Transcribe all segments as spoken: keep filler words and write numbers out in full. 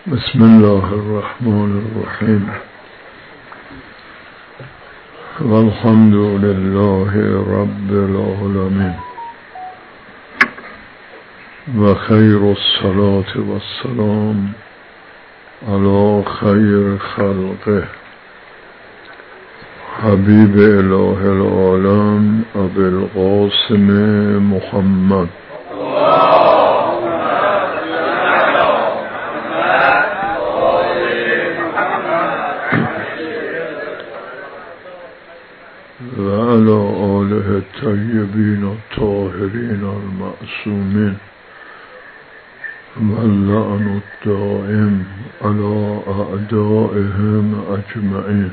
بسم الله الرحمن الرحیم والحمد لله رب العالمین و خیر الصلاة والسلام علی خیر خلقه حبیب اله العالم ابی القاسم محمد و علی آله الطیبین الطاهرین المعصومین و اللعن الدائم علی اعدائهم اجمعین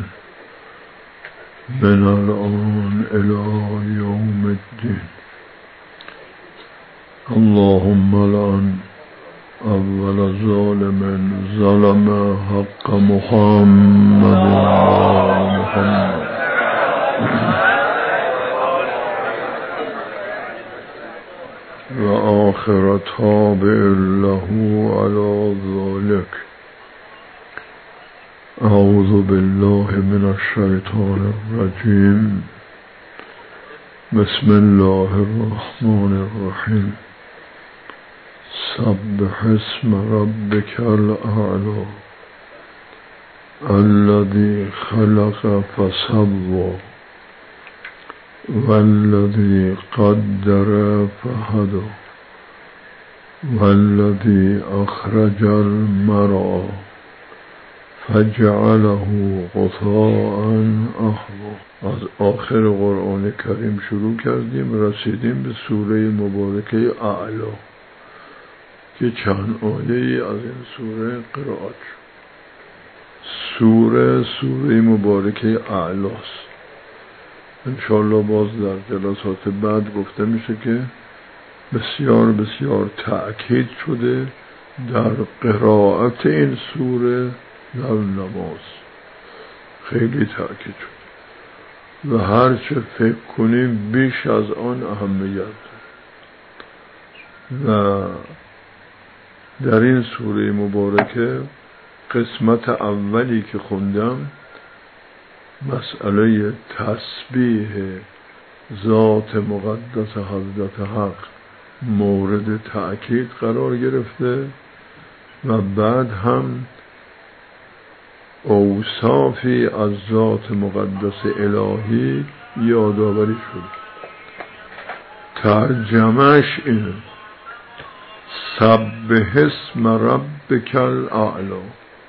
من الآن الی یوم الدین. اللهم لعن اول ظالم ظلم حق محمد و محمد و آخر تابع له علی ذلك. اعوذ بالله من الشیطان الرجیم. بسم الله الرحمن الرحیم. سبح اسم ربک الاعلی الذی خلق فسوى والذی قدر فهدى والذی اخرج المرعى فجعله غثاء احوى. از آخر قرآن کریم شروع کردیم، رسیدیم به سوره مبارکه اعلی که چند آیه از این سوره قرائت شد. سوره سوره مبارکه اعلاست. انشاءالله باز در جلسات بعد گفته میشه که بسیار بسیار تأکید شده در قرائت این سوره در نماز، خیلی تأکید شده و هر چه فکر کنیم بیش از آن اهمیت داره. و در این سوره مبارکه قسمت اولی که خوندم مسئله تسبیح ذات مقدس حضرت حق مورد تأکید قرار گرفته و بعد هم اوصافی از ذات مقدس الهی یادآوری شد. ترجمهش اینه: سبح اسم ربک الاعلی.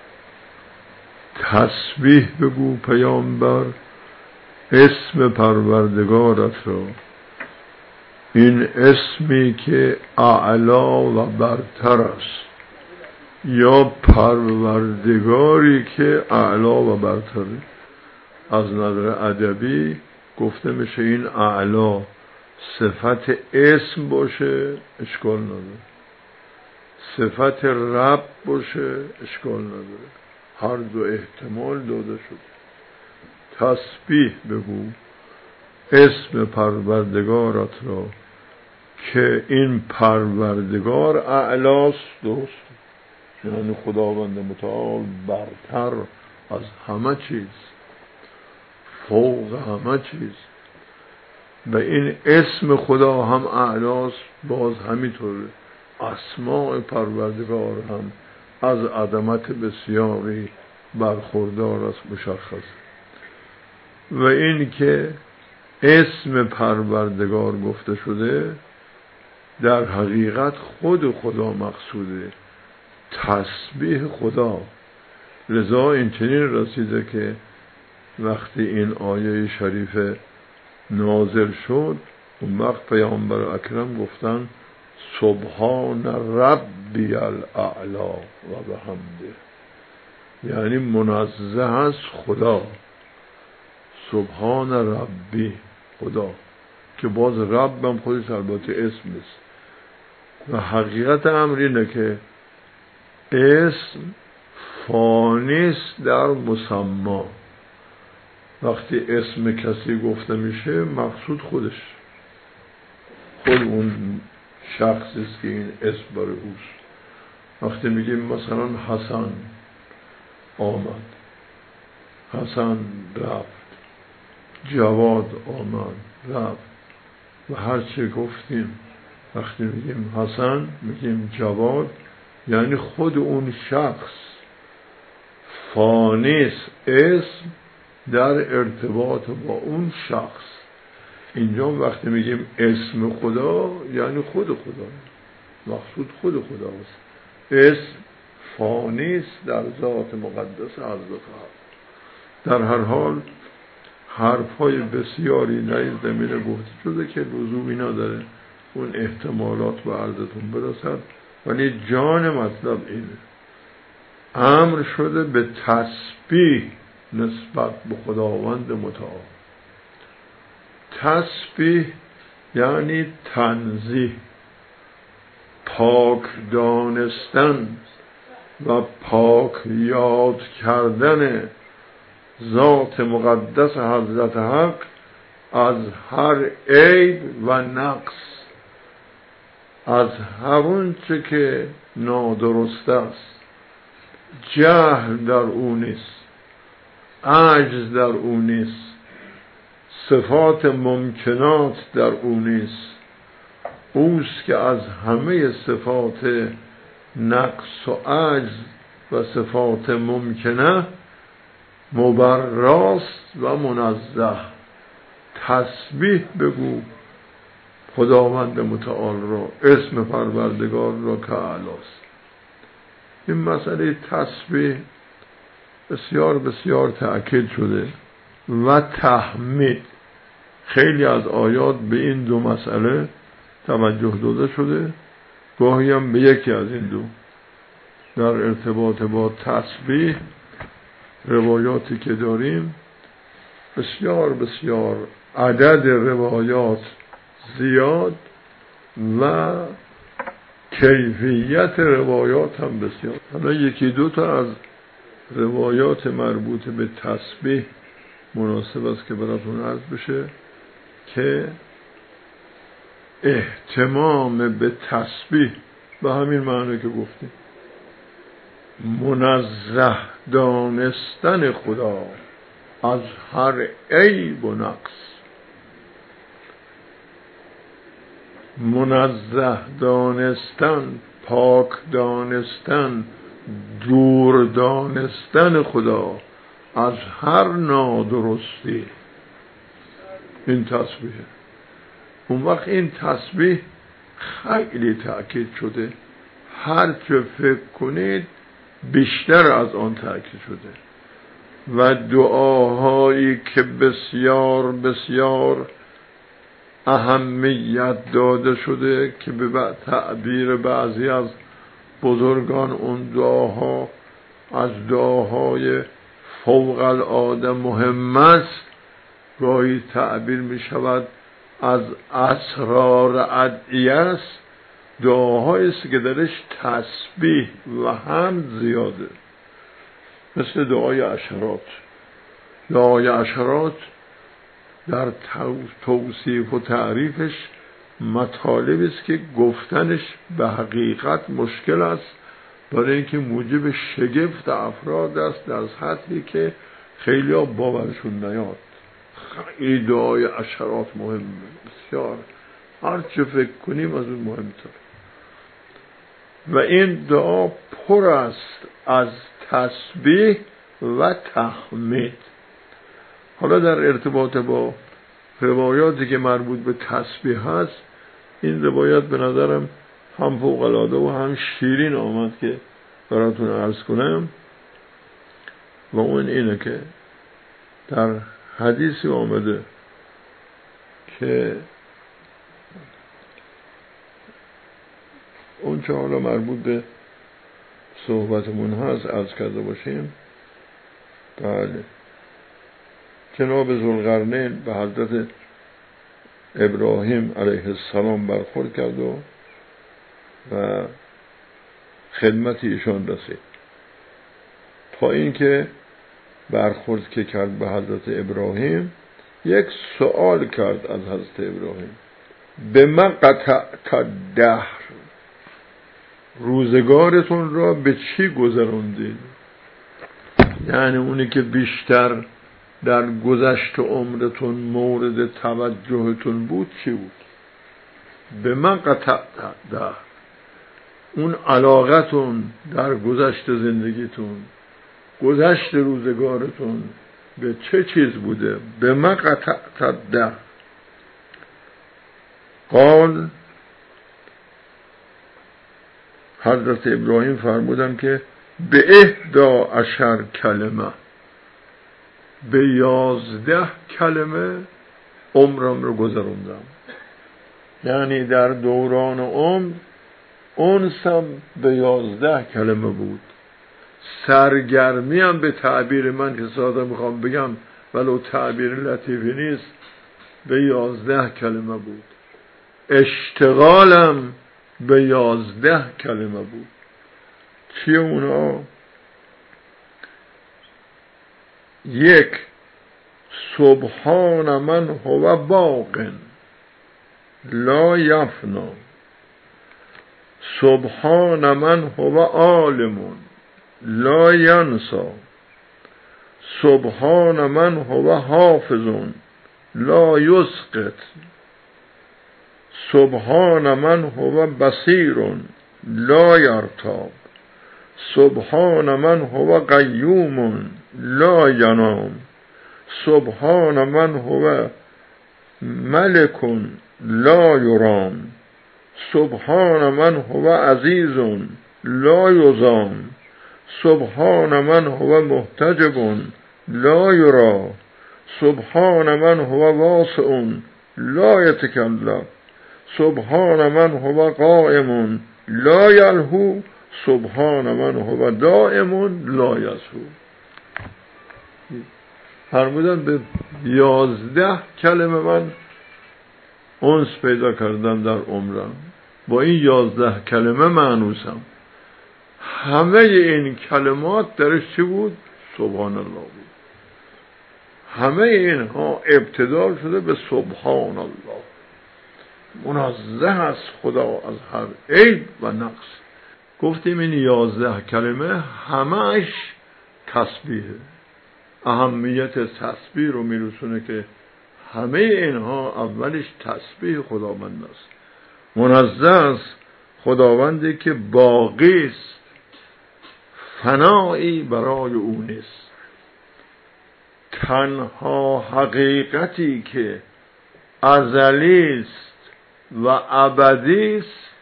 تسبیح بگو پیامبر اسم پروردگارت را، این اسمی که اعلا و برتر است، یا پروردگاری که اعلا و برتره. از نظر ادبی گفته میشه این اعلا صفت اسم باشه اشکال نداره، صفت رب باشه اشکال نداره، هر دو احتمال داده شده. تسبیح بگو اسم پروردگارت را که این پروردگار اعلاست، درست، یعنی خداوند متعال برتر از همه چیز، فوق همه چیز. و این اسم خدا هم اعلاست، باز همینطوره. اسماء پروردگار هم از عظمت بسیاری برخوردار است، مشخص. و این که اسم پروردگار گفته شده در حقیقت خود خدا مقصوده، تسبیح خدا. لذا این چنین رسیده که وقتی این آیه شریف نازل شد اون وقت پیامبر اکرم گفتن سبحان ربی الاعلی و بحمده، یعنی منزه است خدا. سبحان ربی خدا، که باز رب هم خودش البته اسم است. و حقیقت امر اینه که اسم فانیست در مسما. وقتی اسم کسی گفته میشه مقصود خودش، خود اون شخصی است که این اسم برای اوست. وقتی میگیم مثلا حسن آمد، حسن رفت، جواد آمد رفت و هر چی گفتیم وقتی میگیم حسن میگیم جواد، یعنی خود اون شخص فانیس اسم در ارتباط با اون شخص. اینجا وقتی میگیم اسم خدا یعنی خود خدا، مقصود خود خداست. اسم فانیس در ذات مقدس حضرت هست. در هر حال حرفای بسیاری در این زمینه گفته شده که لزومی نداره اون احتمالات به عرضتون برسد، ولی جان مطلب اینه، امر شده به تسبیح نسبت به خداوند متعال. تسبیح یعنی تنزیه، پاک دانستن و پاک یاد کردن ذات مقدس حضرت حق از هر عیب و نقص، از همون چه که نادرست است. جهل در او نیست، عجز در او نیست، صفات ممکنات در او نیست. اوست که از همه صفات نقص و عجز و صفات ممکنه مبراست و منزه. تسبیح بگو خداوند متعال را، اسم پروردگار را که اعلاست. این مسئله تسبیح بسیار بسیار تأکید شده و تحمید. خیلی از آیات به این دو مسئله توجه داده شده، گاهی هم به یکی از این دو. در ارتباط با تسبیح روایاتی که داریم بسیار بسیار عدد روایات زیاد و کیفیت روایات هم بسیار. حالا یکی دو تا از روایات مربوط به تسبیح مناسب است که براتون عرض بشه که اهتمام به تسبیح به همین معنی که گفتیم، منزه دانستن خدا از هر عیب و نقص، منزه دانستن، پاک دانستن، دور دانستن خدا از هر نادرستی. این تسبیحه. اون وقت این تسبیح خیلی تأکید شده، هر چه فکر کنید بیشتر از آن تأکید شده. و دعاهایی که بسیار بسیار اهمیت داده شده که به تعبیر بعضی از بزرگان اون دعاها از دعاهای فوق العاده مهم است، گاهی تعبیر می شود از اسرار ادعیه است. دعاهایی است که درش تسبیح و حمد زیاده، مثل دعای عشرات. دعای عشرات در توصیف و تعریفش مطالبی است که گفتنش به حقیقت مشکل است، برای اینکه موجب شگفت افراد است در سطحی که خیلی ها باورشون نیاد. خیلی دعای عشرات مهم، بسیار هر چه فکر کنیم از اون مهمتر. و این دعا پر است از تسبیح و تحمید. حالا در ارتباط با روایاتی که مربوط به تسبیح هست، این روایت به نظرم هم فوق العاده و هم شیرین آمد که براتون عرض کنم. و اون اینه که در حدیثی آمده که اون چه حالا مربوط به صحبتمون هست عرض کرده باشیم. بله، جناب ذوالقرنین به حضرت ابراهیم علیه السلام برخورد کرد و و خدمت ایشان رسید، تا اینکه برخورد که کرد به حضرت ابراهیم یک سوال کرد از حضرت ابراهیم: به من قطعت الدهر، روزگارتون را به چی گذروندید؟ یعنی اونی که بیشتر در گذشت عمرتون مورد توجهتون بود چی بود؟ به من قطع ده اون علاقتون در گذشت زندگیتون، گذشت روزگارتون به چه چیز بوده؟ به من قطع ده. قال حضرت ابراهیم فرمودن که به احدا عشر کلمه، به یازده کلمه عمرم رو گذروندم. یعنی در دوران عمر انسم به یازده کلمه بود، سرگرمی هم به تعبیر من که ساده میخوام بگم ولو تعبیر لطیفی نیست به یازده کلمه بود، اشتغالم به یازده کلمه بود. چیه اونا؟ یک، سبحان من هو باقٍ لا یفنا، سبحان من هو عالم لا ینسا، سبحان من هو حافظ لا یسقط، سبحان من هو بصیر لا یرتاب، سبحان من هو قیوم لا ینام، سبحان من هو ملک لا یرام، سبحان من هو عزیز لا یضام، سبحان من هو محتجب لا یرا، سبحان من هو واسع لا یتکلم، سبحان من هو قائم لا یلهو، سبحان من هو دائم لا یسهو. فرمودن به یازده کلمه من انس پیدا کردم در عمرم، با این یازده کلمه مانوسم. همه این کلمات درش چی بود؟ سبحان الله بود. همه اینها ابتدار شده به سبحان الله. منزه است خدا از هر عیب و نقص. گفتیم این یازده کلمه همهش تسبیحه. اهمیت تسبیح رو میرسونه که همه اینها اولش تسبیح خداوند است. منزه است خداوندی که باقی است، فنایی برای او نیست. تنها حقیقتی که ازلی است و ابدی است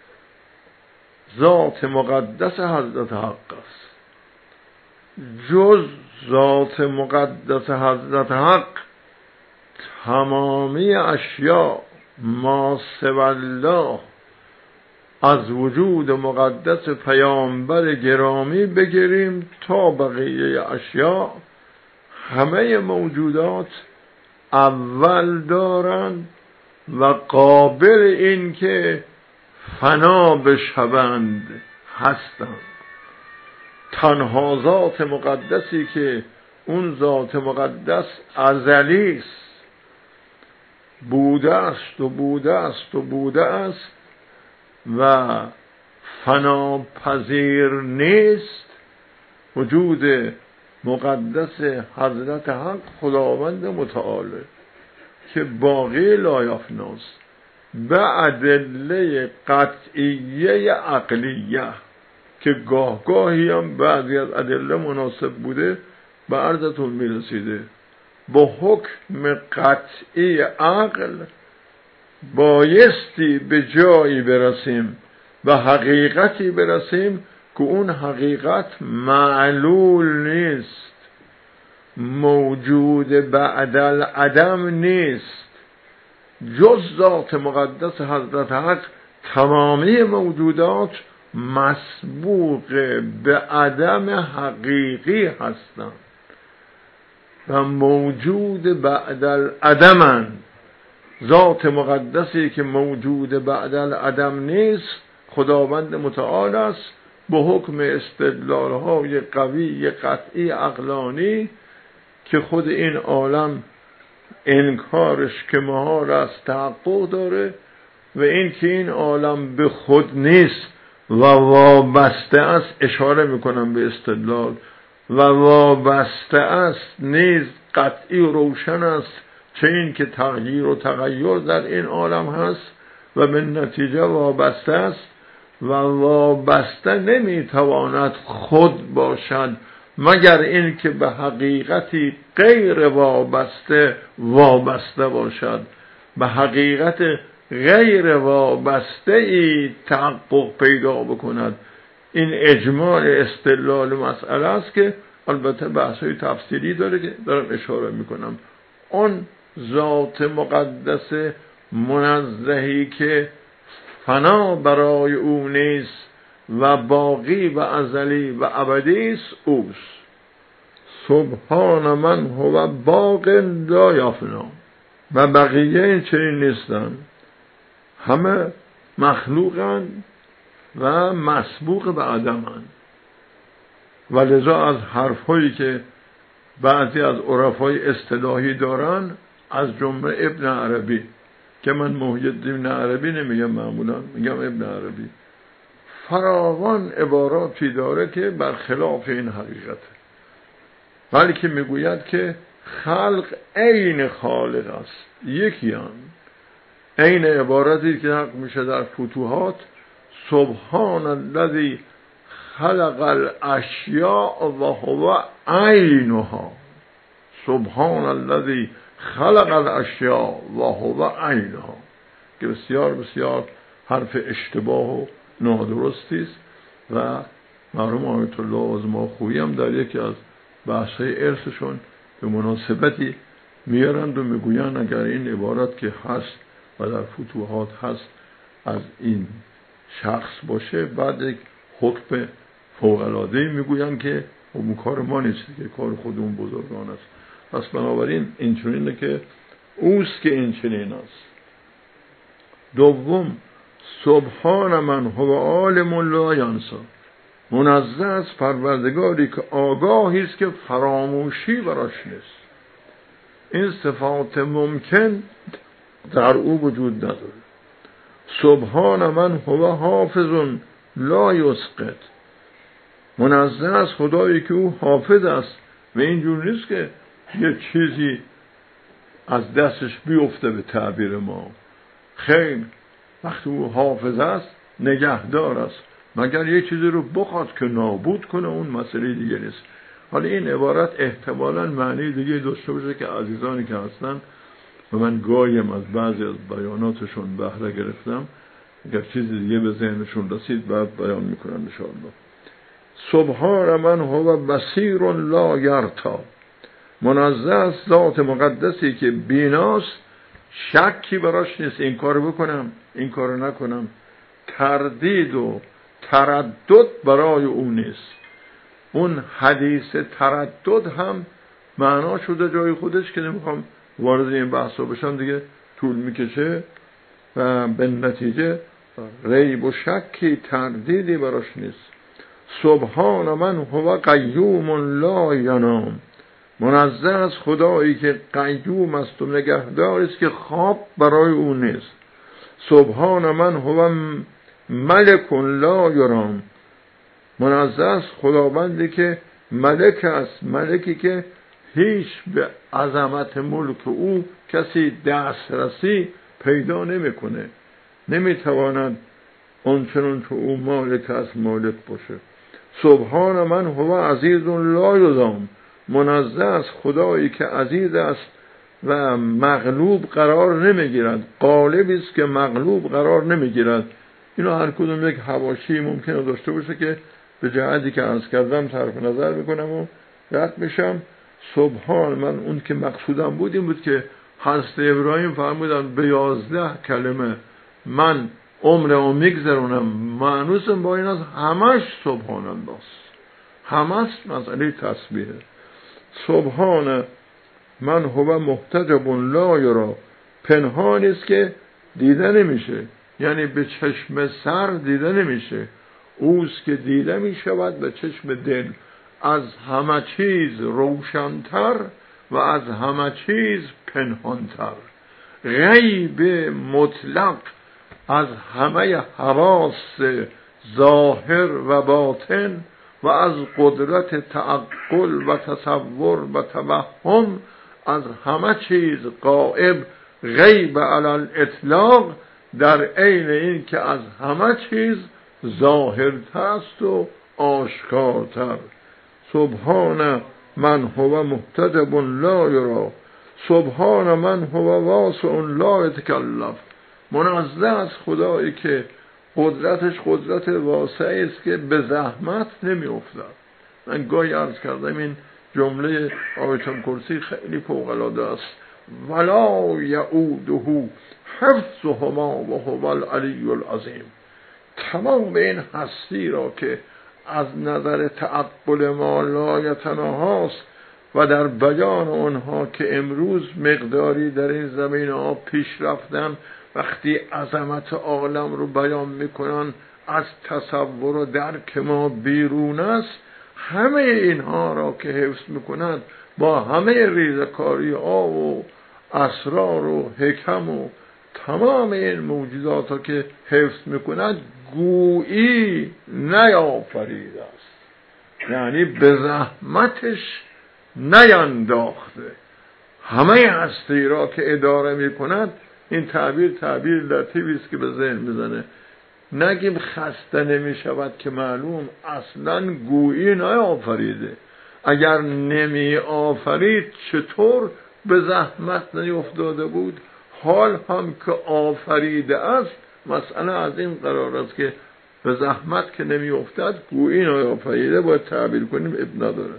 ذات مقدس حضرت حق است. جز ذات مقدس حضرت حق تمامی اشیاء ما سوی الله از وجود مقدس پیامبر گرامی بگیریم تا بقیه اشیاء، همه موجودات اول دارند و قابل این که فنا بشوند هستند. تنها ذات مقدسی که اون ذات مقدس ازلی است، بوده است و بوده است و بوده است و فناپذیر نیست، وجود مقدس حضرت حق خداوند متعال که باقی لا یفناست، به ادله قطعیه عقلیه که گاه گاهی هم بعضی از ادله مناسب بوده به عرضتون میرسیده. با حکم قطعی عقل بایستی به جایی برسیم و حقیقتی برسیم که اون حقیقت معلول نیست، موجود بعد العدم نیست. جز ذات مقدس حضرت حق تمامی موجودات مسبوق به عدم حقیقی هستند و موجود بعد العدمند. ذات مقدسی که موجود بعد العدم نیست خداوند متعال است. به حکم استدلال‌های قوی قطعی عقلانی که خود این عالم انکارش که محال است تحقق داره و این که این عالم به خود نیست و وابسته است، اشاره میکنم به استدلال، و وابسته است نیز قطعی و روشن است، چه این که تغییر و تغییر در این عالم هست و به نتیجه وابسته است و وابسته نمیتواند خود باشد مگر این که به حقیقتی غیر وابسته وابسته باشد، به حقیقت غیر وابسته ای تحقق پیدا بکند. این اجمال استدلال مسئله است که البته بحث‌های تفسیری داره که دارم اشاره میکنم. اون ذات مقدس منزهی که فنا برای او نیست و باقی و ازلی و ابدی است اوست. سبحان من هو باق لا یفنا. و بقیه این چنین نیستن، همه مخلوقن و مسبوق به عدمن. و لذا از حرفهایی که بعضی از عرفای اصطلاحی دارن، از جمله ابن عربی، که من محی الدین عربی نمیگم، معمولا میگم ابن عربی، فراوان عباراتی داره که برخلاف این حقیقته، بلکه میگوید که خلق عین خالق است، یکی هم عین عبارتی که نقل میشه در فتوحات: سبحان الذی خلق الاشیاء و هو عینها. سبحان الذی خلق الاشیاء و هو عینها، که بسیار بسیار حرف اشتباه و نادرستی است. و مرحوم آیت الله آزماخویی هم در یکی از بحث‌های ارثشون به مناسبتی میارند و میگویند اگر این عبارت که هست و در فتوحات هست از این شخص باشه، بعد یک حکم فوق‌العاده‌ای میگویند که اون کار ما نیست، که کار خودمون بزرگان است. پس بنابراین این چنینه که اوست که این چنین است. دوم، سبحان من هو عالم لا ینسی. منزه از پروردگاری که آگاهی است که فراموشی براش نیست. این صفات ممکن در او وجود نداره. سبحان من هو حافظ لا یسقط. منزه از خدایی که او حافظ است و اینجور نیست که یه چیزی از دستش بیفته به تعبیر ما. خیر، وقتی او حافظ است نگهدار است، مگر یه چیزی رو بخواد که نابود کنه، اون مسئله دیگه نیست. حالا این عبارت احتمالاً معنی دیگه داشته باشه که عزیزانی که هستن و من گاهیم از بعضی از بیاناتشون بهره گرفتم، اگر چیزی دیگه به ذهنشون رسید بعد بیان میکنن ان شاء الله. سبحان من هو بصیر لا یرتا. منزه از ذات مقدسی که بیناست، شکی براش نیست این کارو بکنم این کارو نکنم، تردید و تردد برای او نیست. اون حدیث تردد هم معنا شده جای خودش که نمیخوام وارد این بحثا بشم دیگه، طول میکشه و به نتیجه ریب و شکی تردیدی براش نیست. سبحان من هو قیوم لا ینام. منزه از خدایی که قیوم است و نگهدار است که خواب برای او نیست. سبحان من هو ملک لا یرام. منزه از خداوندی که ملک است، ملکی که هیچ به عظمت ملک او کسی دسترسی پیدا نمیکنه، نمیتواند آنچنان که او مالک است مالک باشه. سبحان من هو عزیز لا یضام. منزه از خدایی که عزیز است و مغلوب قرار نمیگیرد، غالبی است که مغلوب قرار نمیگیرد. اینو هر کدوم یک حواشی ممکنه داشته باشه که به جهتی که عرض کردم صرف نظر میکنم و رد میشم. سبحان من، اون که مقصودم بود این بود که حضرت ابراهیم فرمودن به یازده کلمه من عمرمو میگذرونم، معنوسم با این از همش سبحان الله است، همش مسئله تسبیحه. سبحان من هو محتجب لا یرا. پنهان است که دیده نمیشه، یعنی به چشم سر دیده نمیشه، اوست که دیده میشود به چشم دل، از همه چیز روشنتر و از همه چیز پنهانتر، غیب مطلق از همه حواس ظاهر و باطن و از قدرت تعقل و تصور و توهم، از همه چیز غایب، غیب علی الاطلاق، در عین این که از همه چیز ظاهرتر است و آشکارتر. سبحان من هو محتجب لا یرا، سبحان من هو واسع لا یتکلف. منزه از خدایی که قدرتش قدرت واسعی است که به زحمت نمی افتد. من گاهی عرض کردم این جمله آیت الکرسی خیلی فوق العاده است. ولا یعوده حفظهما و هو العلی العظیم. تمام این هستی را که از نظر تعقل ما لایتناهاست و در بیان آنها که امروز مقداری در این زمینه ها پیش رفتن، وقتی عظمت عالم رو بیان میکنن از تصور و درک ما بیرون است، همه اینها را که حفظ میکنند با همه ریزکاری ها و اسرار و حکم و تمام این موجودات ها که حفظ میکنند گویی نیافریده است، یعنی به زحمتش نینداخته. همه هستی را که اداره میکند، این تعبیر تعبیر لطیفی است که به ذهن میزنه، نگیم خسته نمیشود که معلوم اصلا گویی نیافریده. اگر نمی آفرید چطور به زحمت نیفتاده بود؟ حال هم که آفریده است، مسئله از این قرار است که به زحمت که نمی افتد گویی نیافریده. باید تعبیر کنیم، اب نداره.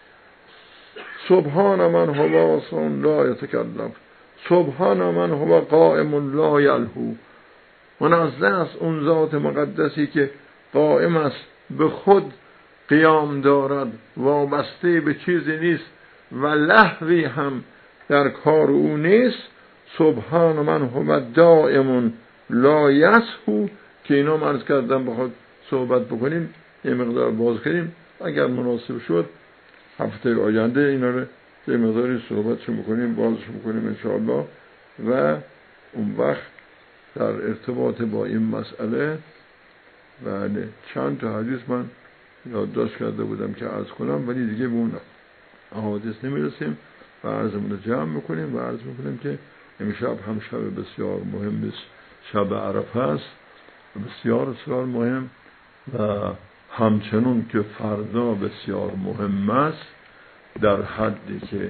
سبحان من هو واسع لا یتکلف، سبحان من هو قائم لا یلهو. منزه است اون ذات مقدسی که قائم است، به خود قیام دارد، وابسته به چیزی نیست و لهوی هم در کار او نیست. سبحان من هو دائم لا یسهو، که اینا مرز کردم بخواد صحبت بکنیم یه مقدار باز کنیم، اگر مناسب شد هفته آینده اینا رو یه مقداری صحبتشو بکنیم، بازشو بکنیم انشاءالله. و اون وقت در ارتباط با این مسئله بله چند تا حدیث من یادداشت کرده بودم که عرض کنم، ولی دیگه به اون احادیث نمیرسیم و عرضمون رو جمع میکنیم و عرض میکنیم که امشب هم شب بسیار مهم است، شب عرفه است، بسیار بسیار مهم، و همچنون که فردا بسیار مهم است، در حدی که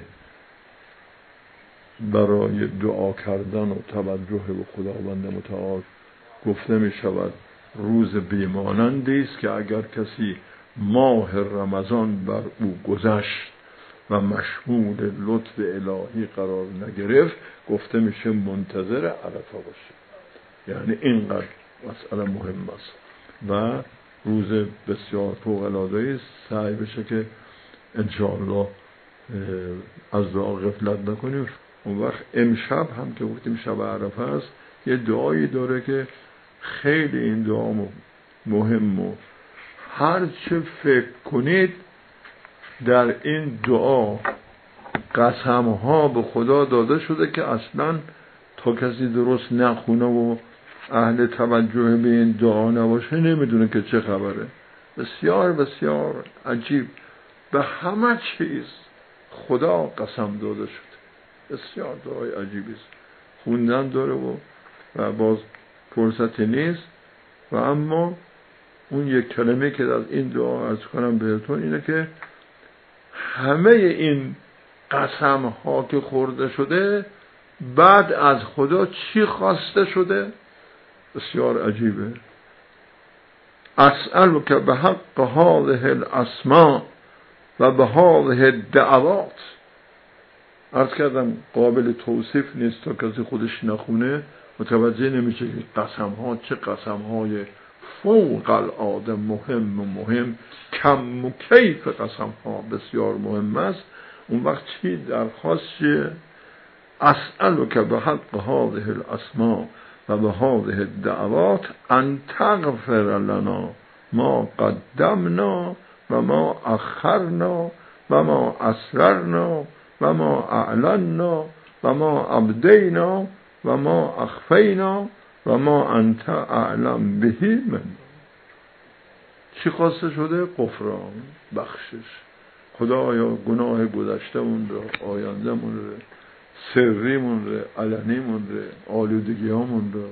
برای دعا کردن و توجه به خداوند متعال گفته می شود روز بیمانندی است که اگر کسی ماه رمضان بر او گذشت و مشمول لطف الهی قرار نگرفت، گفته میشه منتظر عرفه باشه. یعنی اینقدر مسئله مهم است و روز بسیار فوق العاده است. سعی بشه که انشاءالله از دعا غفلت نکنیم. اون وقت امشب هم که گفتیم شب عرفه است، یه دعایی داره که خیلی این دعا مهم و هر چه فکر کنید در این دعا قسم ها به خدا داده شده که اصلا تا کسی درست نخونه و اهل توجه به این دعا نباشه نمیدونه که چه خبره. بسیار بسیار عجیب، به همه چیز خدا قسم داده شده. بسیار دعای عجیبی است، خوندن داره و, و باز فرصتی نیست. و اما اون یک کلمه که از این دعا عرض کنم بهتون اینه که همه این قسم ها که خورده شده بعد از خدا چی خواسته شده؟ بسیار عجیبه. اسألک به حق هذه الاسماء و به هذه الدعوات. عرض کردم قابل توصیف نیست، تا کسی خودش نخونه متوجه نمیشه که قسم ها چه قسم های فوق العاده مهم و مهم، کم و کیف قسم ها بسیار مهم است. اون وقت چی درخواست چیه؟ اسألک به حق هذه الاسماء و به هذه الدعوات ان تغفر لنا ما قدمنا و ما اخرنا و ما اسررنا و ما اعلنا و ما ابدینا و ما اخفینا و ما انت اعلم بهی من. چی خواسته شده؟ غفران، بخشش. خدایا گناه گذشتمون رو، آیندهمون رو، سریمون رو، علنیمون رو، آلودگیامون رو،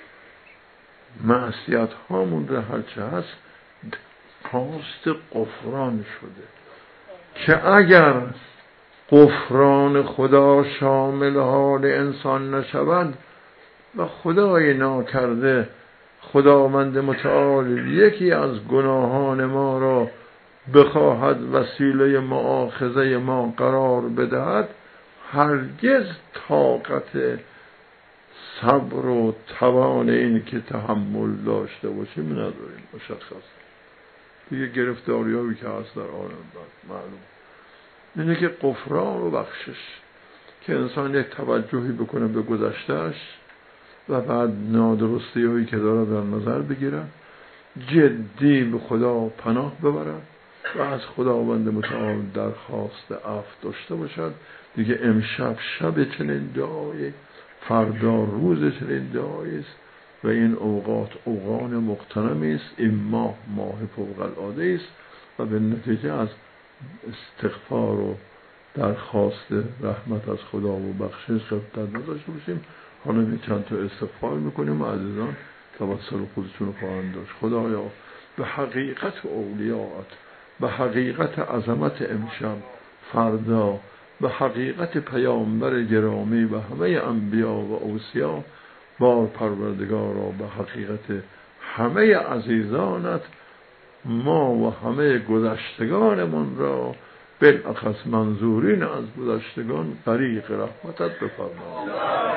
معصیت هامون رو، هرچه هست خواست غفران شده. که اگر غفران خدا شامل حال انسان نشود و خدای ناکرده خداوند متعال یکی از گناهان ما را بخواهد وسیله مؤاخذه ما قرار بدهد، هرگز طاقت صبر و توان این که تحمل داشته باشیم نداریم. مشخص دیگه گرفتاری هایی که هست در عالم بعد معلوم اینه که غفران و بخشش، که انسان یک توجهی بکنه به گذشتهش و بعد نادرستی هایی که داره در نظر بگیره، جدی به خدا پناه ببرد و از خداوند متعال درخواست عفو داشته باشد. دیگه امشب شب چنین دعایی، فردا روز چنین دعایی است و این اوقات اوقات مغتنمی است. این ماه ماه فوق العاده است و به نتیجه از استغفار و درخواست رحمت از خدا و بخشش غفلت نداشته باشیم. حالا می چند تا استغفار میکنیم و عزیزان توسل خودشون رو خواهند داشت. خدایا به حقیقت اولیاءت، به حقیقت عظمت امشب، فردا، به حقیقت پیامبر گرامی و همه انبیا و اوصیا، بار پروردگارا به حقیقت همه عزیزانت، ما و همه گذشتگانمون را بالاخص منظورین از گذشتگان طریق رحمتت بفرما.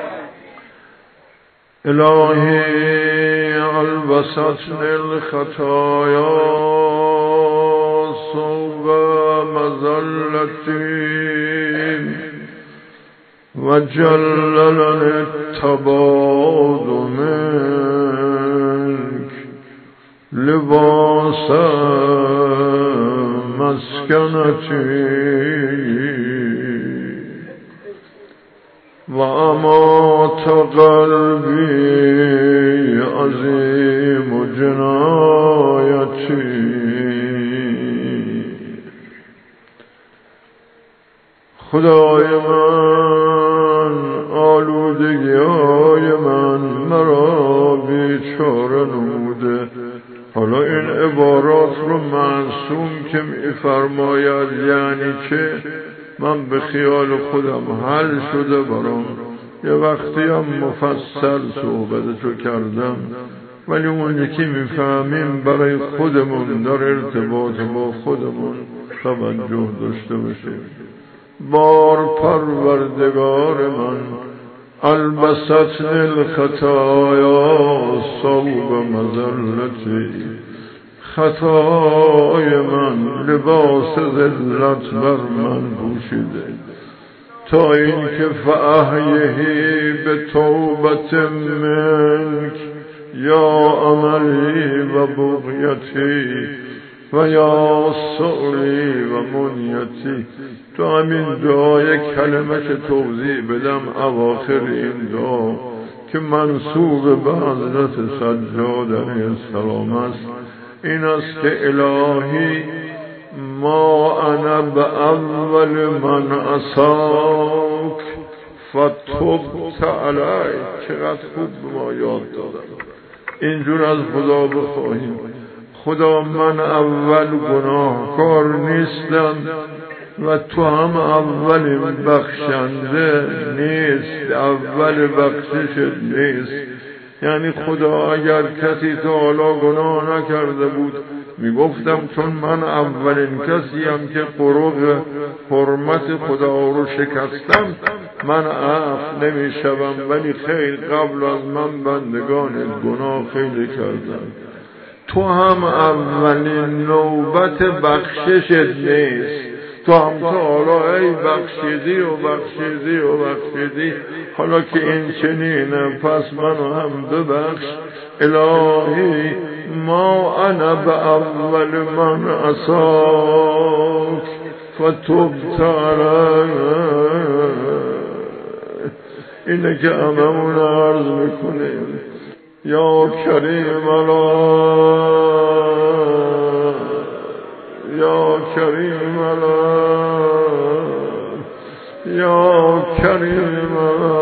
الهی البسطن الخطایا صوب مذلتی و جللن التباد منک لباس مسکنتی و امات قلبی عظیم و جنایتی. خدای من آلودگی های من مرا بیچاره نموده. حالا این عبارات رو معصوم که می‌فرماید یعنی که من به خیال خودم حل شده برام، یه وقتی هم مفصل صحبتشو کردم، ولی اون یکی میفهمیم برای خودمون در ارتباط با خودمون توجه داشته باشیم. بار پروردگار من البسطن الخطایا صوب مذلتی، خطای من لباس ذلت بر من پوشیده، تا این که فاحیهی به توبت منک یا عملی و بغیتی و یا سؤلی و منیتی. تو همین دعای کلمه که توضیح بدم اواخر این دعا که منسوب به حضرت سجاد علیه السلام است، این است که الهی ما انا به اول من عصاک فتبت علی. چقدر خوب به ما یاد دادن اینجور از خدا بخواهیم. خدا من اول گناهکار نیستم و تو هم اول بخشنده نیست، اول بخشش نیست. یعنی خدا اگر کسی تا حالا گناه نکرده بود میگفتم چون من اولین کسیم که قرق حرمت خدا رو شکستم من عفو نمیشوم، ولی خیلی قبل از من بندگان گناه خیلی کردم. تو هم اولین نوبت بخششت نیست، تو هم تا حالا ای بخشیدی و بخشیدی و بخشیدی، حالا که این چنینه پس منو هم ببخش. الهی ما انا به اول من عصاک فتبت علی. اینه که هممون عرض میکنیم یا کریم الله یا کریم یا کریم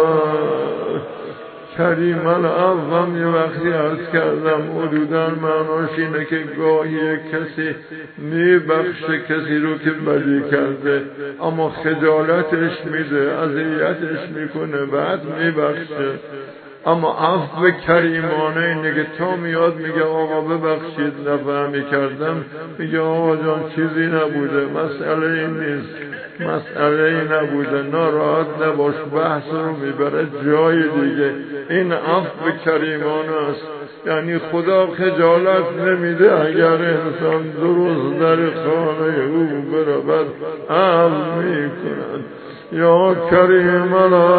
کریم الاعظم. یه وقتی عرض کردم حدوداً معناش اینه که گاهی کسی میبخشه کسی رو که بدی کرده، اما خجالتش میده، اذیتش میکنه، بعد میبخشه. اما عفو کریمانه اینه که تا میاد میگه آقا ببخشید نفهمی کردم، میگه آقا جان چیزی نبوده، مسئله این نیست، مسئله این نبوده، ناراحت نباش، بحث رو میبره جای دیگه. این عفو کریمانه است. یعنی خدا خجالت نمیده اگر انسان درست در خانه او برود عفو میکند. یا کریم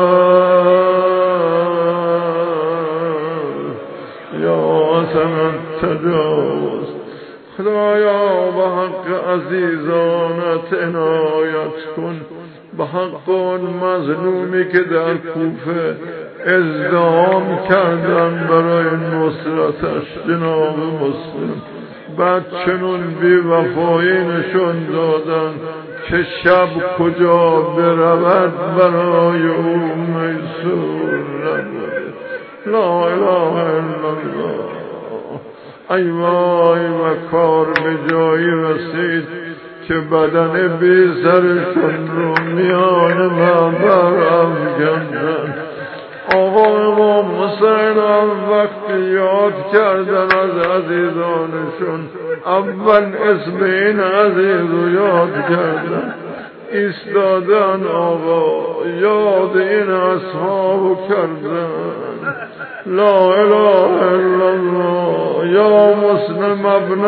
یا حسن تجاوز. خدایا به حق عزیزانت عنایت کن، به حق اون مظلومی که در کوفه ازدحام کردن برای نصرتش جناب مسلم، بعد چنون بی وفایی نشون دادن که شب کجا برود برای او میسور نبود. لا اله الا الله. ای وای و کار به جایی رسید که بدن بی سرشون رو میان مبر افگندن. آقا امام حسین هم وقتی یاد کردن از عزیزانشون، اول اسم این عزیز رو یاد کردن، ایستادن آقا یاد این اصحابو کردن. لا اله الا الله. یا مسلم ابن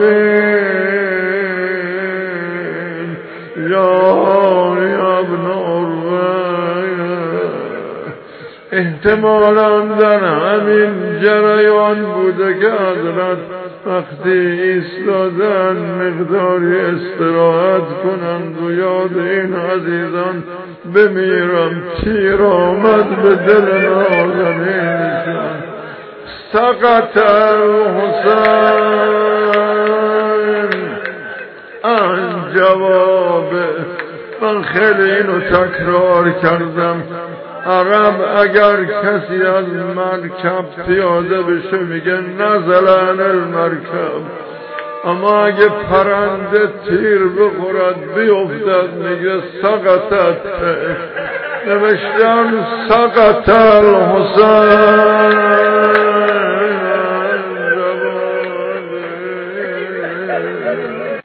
عقیل، یا ابن عروه. احتمالاً در همین جریان بوده که حضرت وقتی ایستادن مقداری استراحت کنند و یاد این عزیزان بمیرم، تیر آمد به دل نازنینشان. سقط الحسین ان جواب. من خیلی اینو تکرار کردم. عرب اگر کسی از مرکب پیاده بشه میگه نزل عن المرکب، اما اگه پرنده تیر بخورد بیفتد میگه سقطت. نوشتم سقط الحسین